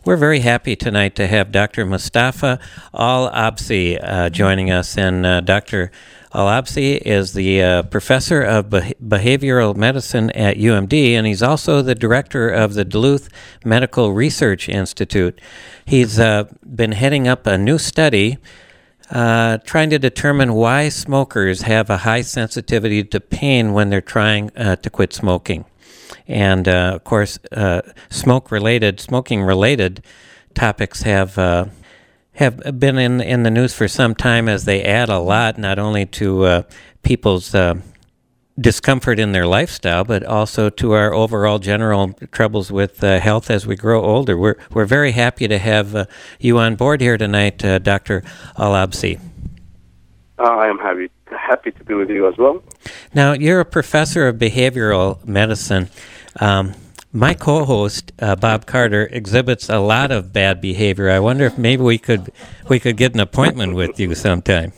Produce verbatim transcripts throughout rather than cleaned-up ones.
We're very happy tonight to have Doctor Mustafa Al-Absi uh, joining us. And uh, Doctor Al-Absi is the uh, professor of Beh- behavioral medicine at U M D, and he's also the director of the Duluth Medical Research Institute. He's uh, been heading up a new study uh, trying to determine why smokers have a high sensitivity to pain when they're trying uh, to quit smoking. And, uh, of course, uh, smoke-related, smoking-related topics have uh, have been in, in the news for some time, as they add a lot, not only to uh, people's uh, discomfort in their lifestyle, but also to our overall general troubles with uh, health as we grow older. We're we're very happy to have uh, you on board here tonight, uh, Doctor Al-Absi. Uh, I am happy happy to be with you as well. Now, you're a professor of behavioral medicine. Um, my co-host, uh, Bob Carter, exhibits a lot of bad behavior. I wonder if maybe we could we could get an appointment with you sometime.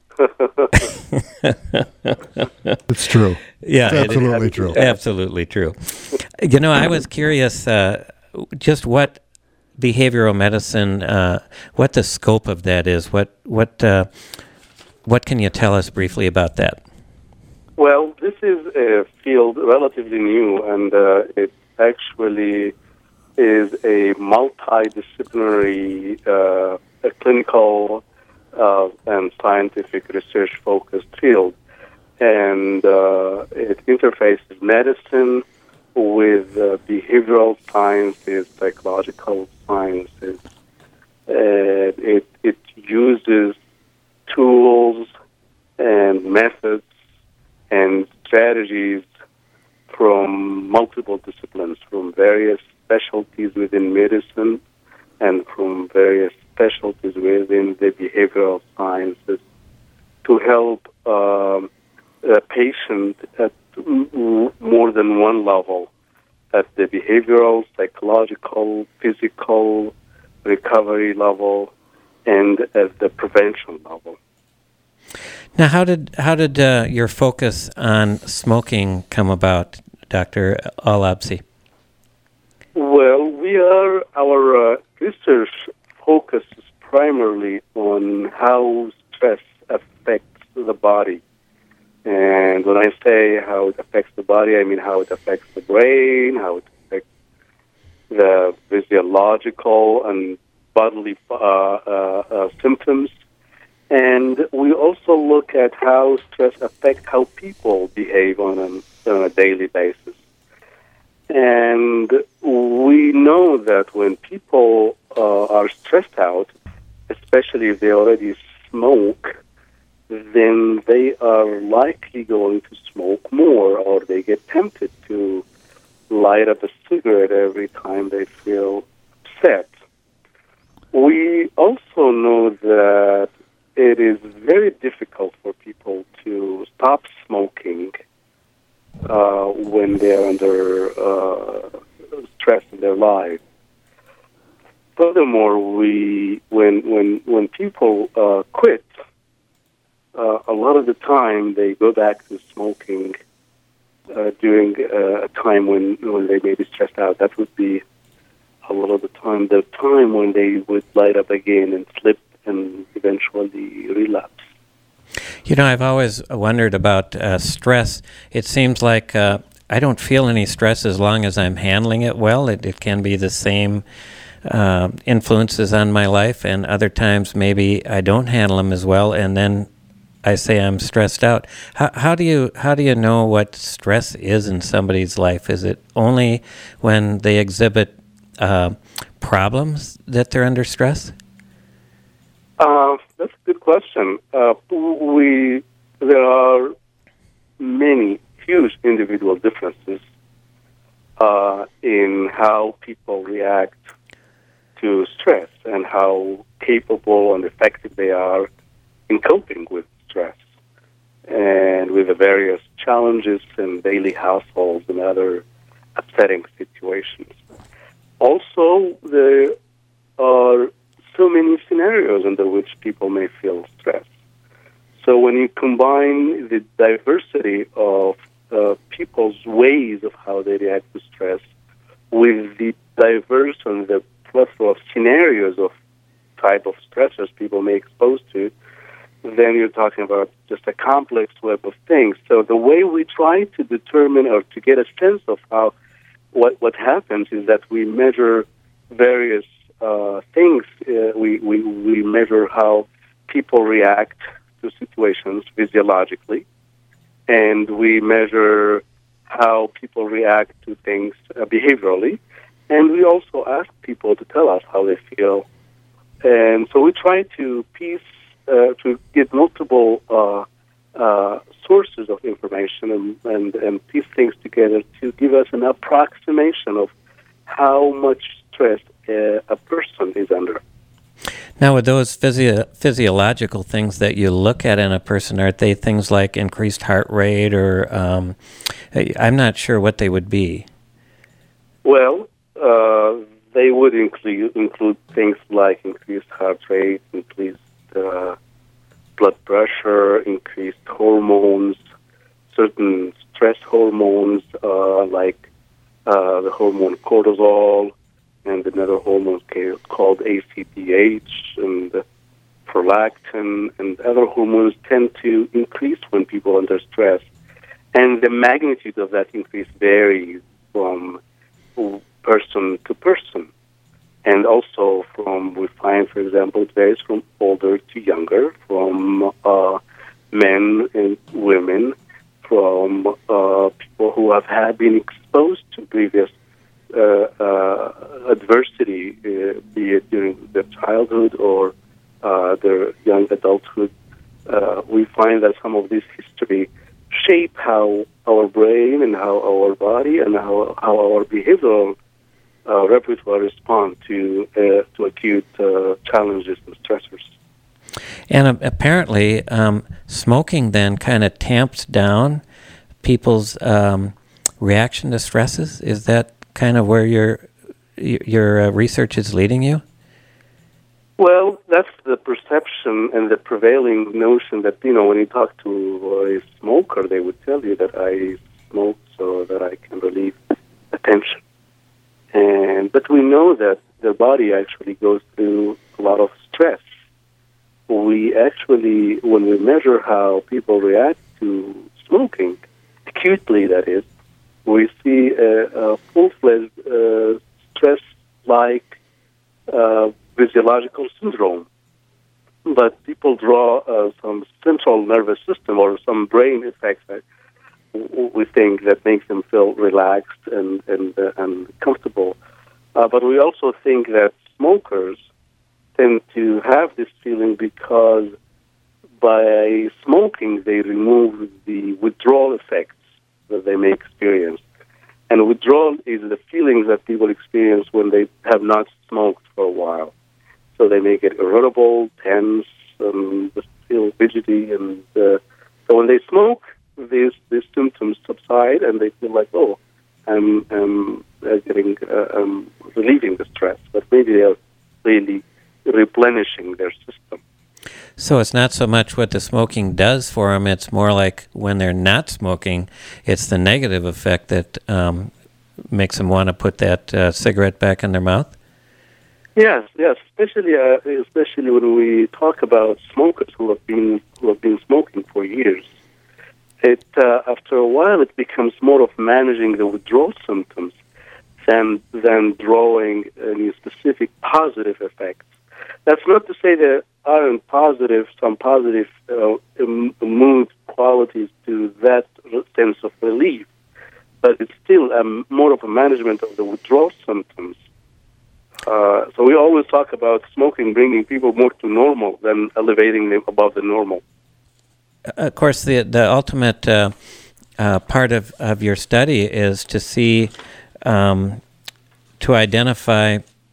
It's true. Yeah, it's absolutely it, true. Absolutely true. You know, I was curious uh, just what behavioral medicine, uh, what the scope of that is. What what uh, what can you tell us briefly about that? Well, this is a field relatively new, and uh, it actually is a multidisciplinary, uh, a clinical uh, and scientific research-focused field. And uh, it interfaces medicine with uh, behavioral sciences, psychological sciences. Uh, it, it uses tools and methods and strategies from multiple disciplines, from various specialties within medicine and from various specialties within the behavioral sciences to help um, a patient at m- more than one level, at the behavioral, psychological, physical, recovery level, and at the prevention level. Now, how did how did uh, your focus on smoking come about, Doctor Al-Absi? Well, we are our uh, research focuses primarily on how stress affects the body, and when I say how it affects the body, I mean how it affects the brain, how it affects the physiological and bodily uh, uh, uh, symptoms. And we also look at how stress affects how people behave on a, on a daily basis. And we know that when people uh, are stressed out, especially if they already smoke, then they are likely going to smoke more, or they get tempted to light up a cigarette every time they feel upset. We also know that it is very difficult for people to stop smoking uh, when they're under uh, stress in their life. Furthermore, we when when when people uh, quit, uh, a lot of the time they go back to smoking uh, during uh, a time when when they may be stressed out. That would be a lot of the time the time when they would light up again and slip and eventually relapse. You know, I've always wondered about uh, stress. It seems like uh, I don't feel any stress as long as I'm handling it well. It, it can be the same uh, influences on my life, and other times maybe I don't handle them as well, and then I say I'm stressed out. How, how do you how do you know what stress is in somebody's life? Is it only when they exhibit uh, problems that they're under stress? Uh, that's a good question. Uh, we there are many huge individual differences uh, in how people react to stress and how capable and effective they are in coping with stress and with the various challenges in daily households and other upsetting situations. Also, there are so many scenarios under which people may feel stress. So when you combine the diversity of uh, people's ways of how they react to stress with the diverse and the plethora of scenarios of type of stressors people may expose to, then you're talking about just a complex web of things. So the way we try to determine or to get a sense of how what what happens is that we measure various uh, things. Uh, we, we we measure how people react to situations physiologically, and we measure how people react to things uh, behaviorally, and we also ask people to tell us how they feel. And so we try to piece, uh, to get multiple uh, uh, sources of information and, and, and piece things together to give us an approximation of how much stress uh, a person is under. Now, with those physio- physiological things that you look at in a person, are they things like increased heart rate, or um, I'm not sure what they would be? Well, uh, they would include include things like increased heart rate, increased uh, blood pressure, increased hormones, certain stress hormones uh, like uh, the hormone cortisol, and another hormone called A C T H, and prolactin, and other hormones tend to increase when people are under stress. And the magnitude of that increase varies from person to person. And also from, we find, for example, it varies from older to younger, from uh, men and women, from uh, people who have had been exposed to previous Uh, uh, adversity, uh, be it during their childhood or uh, their young adulthood. Uh, we find that some of this history shape how our brain and how our body and how, how our behavioral uh, repertoire respond to uh, to acute uh, challenges and stressors. And uh, apparently, um, smoking then kind of tamps down people's um, reaction to stresses. Is that kind of where your your uh, research is leading you? Well, that's the perception and the prevailing notion that, you know, when you talk to a smoker, they would tell you that I smoke so that I can relieve attention. And but we know that their body actually goes through a lot of stress. We actually, when we measure how people react to smoking, acutely that is, we see a, a full-fledged uh, stress-like uh, physiological syndrome. But people draw uh, some central nervous system or some brain effects that we think that makes them feel relaxed and and, uh, and comfortable. Uh, but we also think that smokers tend to have this feeling because by smoking they remove the withdrawal effects that they may experience. And withdrawal is the feelings that people experience when they have not smoked for a while. So they may get irritable, tense, um, feel fidgety, and uh, so when they smoke, these these symptoms subside, and they feel like, oh, I'm, I'm uh, getting, uh, I'm relieving the stress, but maybe they are really replenishing their system. So it's not so much what the smoking does for them, it's more like when they're not smoking, it's the negative effect that um, makes them want to put that uh, cigarette back in their mouth? Yes, yes, especially uh, especially when we talk about smokers who have been who have been smoking for years. It uh, after a while it becomes more of managing the withdrawal symptoms than than drawing any specific positive effects. That's not to say there aren't positive, some positive uh, mood qualities to that sense of relief, but it's still um, more of a management of the withdrawal symptoms. Uh, so we always talk about smoking bringing people more to normal than elevating them above the normal. Of course, the the ultimate uh, uh, part of, of your study is to see, um, to identify,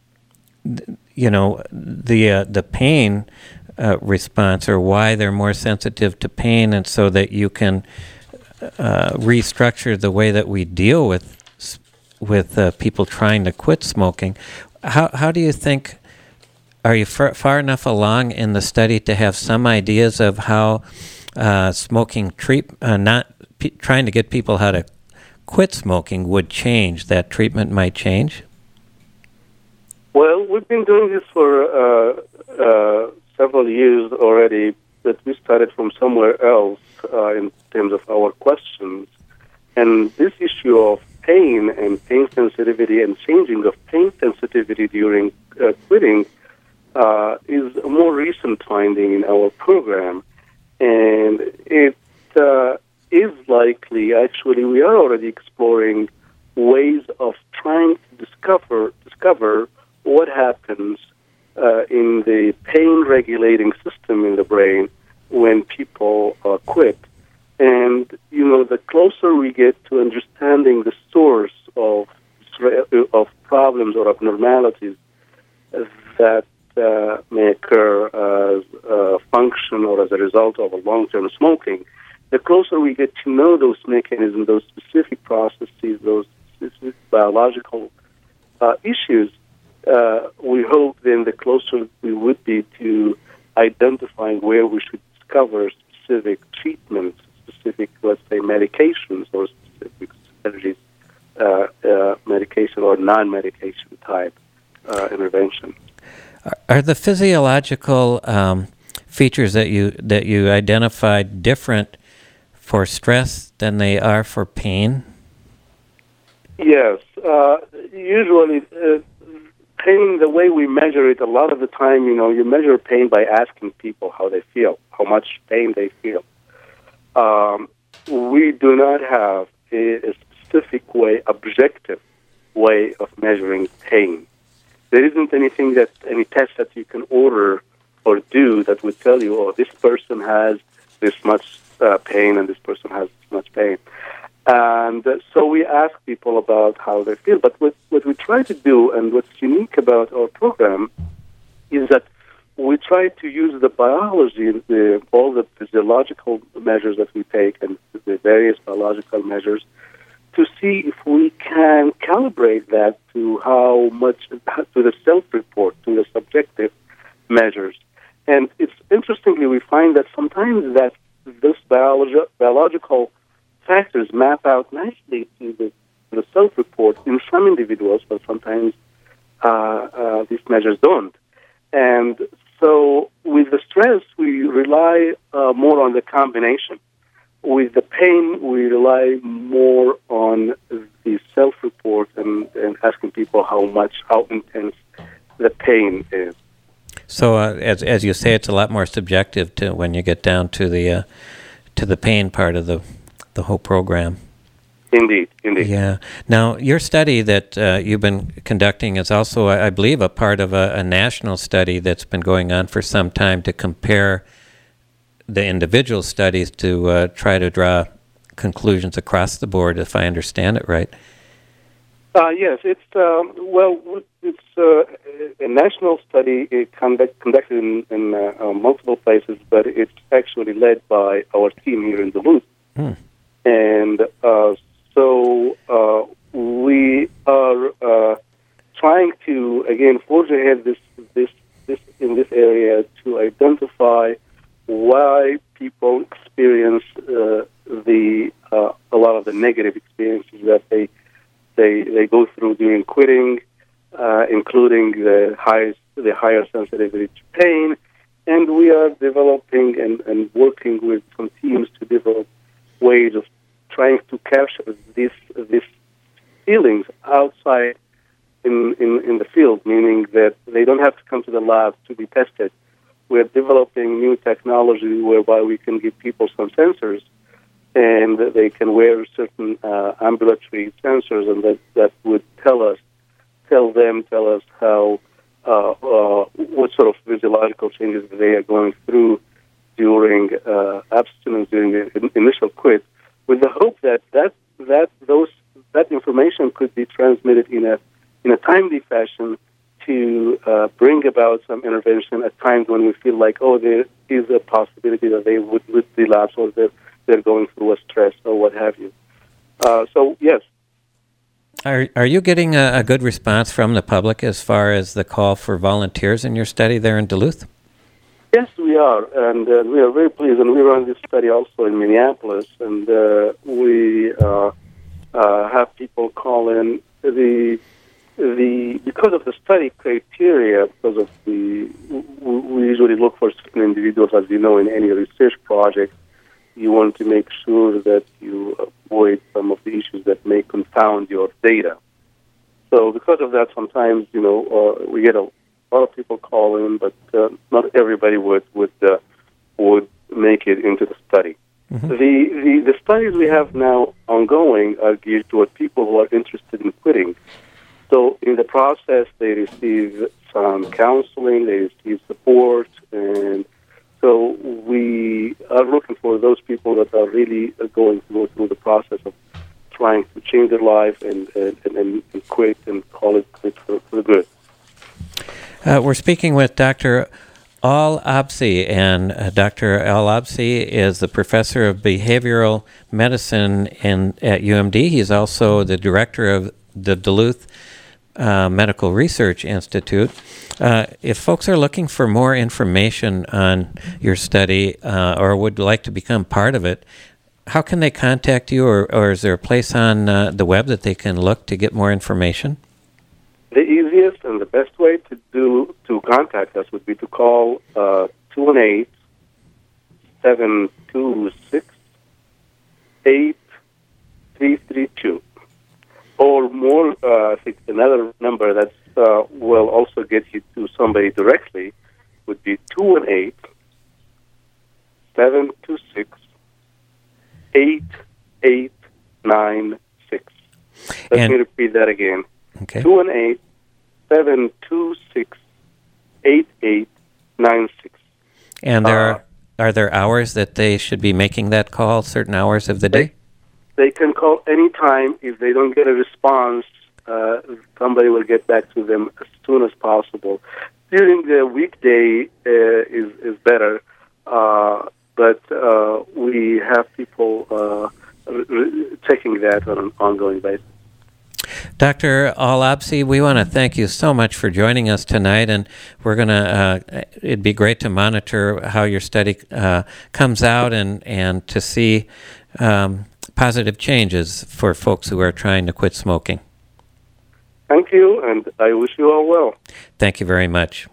you know, the uh, the pain uh, response, or why they're more sensitive to pain, and so that you can uh, restructure the way that we deal with with uh, people trying to quit smoking. How how do you think? Are you far, far enough along in the study to have some ideas of how uh, smoking treat uh, not p- trying to get people how to quit smoking would change? That treatment might change. Well, we've been doing this for uh, uh, several years already, but we started from somewhere else uh, in terms of our questions. And this issue of pain and pain sensitivity and changing of pain sensitivity during uh, quitting uh, is a more recent finding in our program. And it uh, is likely, actually, we are already exploring ways of trying to discover discover what happens uh, in the pain-regulating system in the brain when people uh, quit. And, you know, the closer we get to understanding the source of of problems or abnormalities that uh, may occur as a function or as a result of a long-term smoking, the closer we get to know those mechanisms, those specific processes, those specific biological uh, issues, uh, we hope then the closer we would be to identifying where we should discover specific treatments, specific, let's say, medications or specific strategies, uh, uh, medication or non-medication type uh, intervention. Are the physiological um, features that you that you identified different for stress than they are for pain? Yes. Uh, usually, uh, pain, the way we measure it, a lot of the time, you know, you measure pain by asking people how they feel, how much pain they feel. Um, we do not have a, a specific way, objective way of measuring pain. There isn't anything that, any test that you can order or do that would tell you, oh, this person has this much uh, pain and this person has this much pain. And uh, so we ask people about how they feel. But what, what we try to do, and what's unique about our program, is that we try to use the biology, the, all the physiological measures that we take and the various biological measures, to see if we can calibrate that to how much, to the self-report, to the subjective measures. And it's interestingly, we find that sometimes that this biologi- biological factors map out nicely to the, to the self-report in some individuals, but sometimes uh, uh, these measures don't. And so with the stress, we rely uh, more on the combination. With the pain, we rely more on the self-report and, and asking people how much, how intense the pain is. So, uh, as as you say, it's a lot more subjective to when you get down to the uh, to the pain part of the the whole program. Indeed, indeed. Yeah. Now, your study that uh, you've been conducting is also, I believe, a part of a, a national study that's been going on for some time to compare the individual studies to uh, try to draw conclusions across the board, if I understand it right. Uh, yes, it's, um, well, it's uh, a national study it conduct, conducted in, in uh, uh, multiple places, but it's actually led by our team here in Duluth. Hmm. And uh, so uh, we are uh, trying to, again, forge ahead this, this, this in this area to identify why people experience uh, the uh, a lot of the negative experiences that they they they go through during quitting, uh, including the high the higher sensitivity to pain, and we are developing and, and working with some teams to develop ways of trying to capture these these feelings outside in, in in the field, meaning that they don't have to come to the lab to be tested. We're developing new technology whereby we can give people some sensors, and they can wear certain uh, ambulatory sensors, and that, that would tell us, tell them, tell us how, uh, uh, what sort of physiological changes they are going through during uh, abstinence, during the initial quit, with the hope that that that those that information could be transmitted in a in a timely fashion to uh, bring about some intervention at times when we feel like, oh, there is a possibility that they would, would relapse or that they're going through a stress or what have you. Uh, so, yes. Are are you getting a, a good response from the public as far as the call for volunteers in your study there in Duluth? Yes, we are, and uh, we are very pleased. And we run this study also in Minneapolis, and uh, we uh, uh, have people call in. The the because of the study criteria, because of the we usually look for certain individuals, as you know, in any research project. You want to make sure that you avoid some of the issues that may confound your data. So because of that, sometimes, you know, uh, we get a lot of people call in, but uh, not everybody would would uh, would make it into the study. Mm-hmm. The, the the studies we have now ongoing are geared toward people who are interested in quitting. So in the process, they receive some counseling, they receive support, and so we are looking for those people that are really going to go through the process of trying to change their life and and, and, and quit and call it quit for, for the good. Uh, we're speaking with Doctor Al Absi, and uh, Doctor Al Absi is the professor of behavioral medicine in at U M D. He's also the director of the Duluth uh, Medical Research Institute. Uh, if folks are looking for more information on your study uh, or would like to become part of it, how can they contact you, or, or is there a place on uh, the web that they can look to get more information? The easiest and the best way to do to contact us would be to call uh, two one eight, seven two six, eight three three two. Or more, uh, I think another number that uh, will also get you to somebody directly would be two one eight, seven two six, eight eight nine six. Let and, me repeat that again. Okay. two one eight, seven two six, eight eight nine six. And there uh, are, are there hours that they should be making that call, certain hours of the day? They, they can call anytime. If they don't get a response, uh, somebody will get back to them as soon as possible. During the weekday uh, is, is better, uh, but uh, we have people uh, re- checking that on an ongoing basis. Doctor Al Absi, we want to thank you so much for joining us tonight, and we're going to, uh, it'd be great to monitor how your study uh, comes out and, and to see um, positive changes for folks who are trying to quit smoking. Thank you, and I wish you all well. Thank you very much.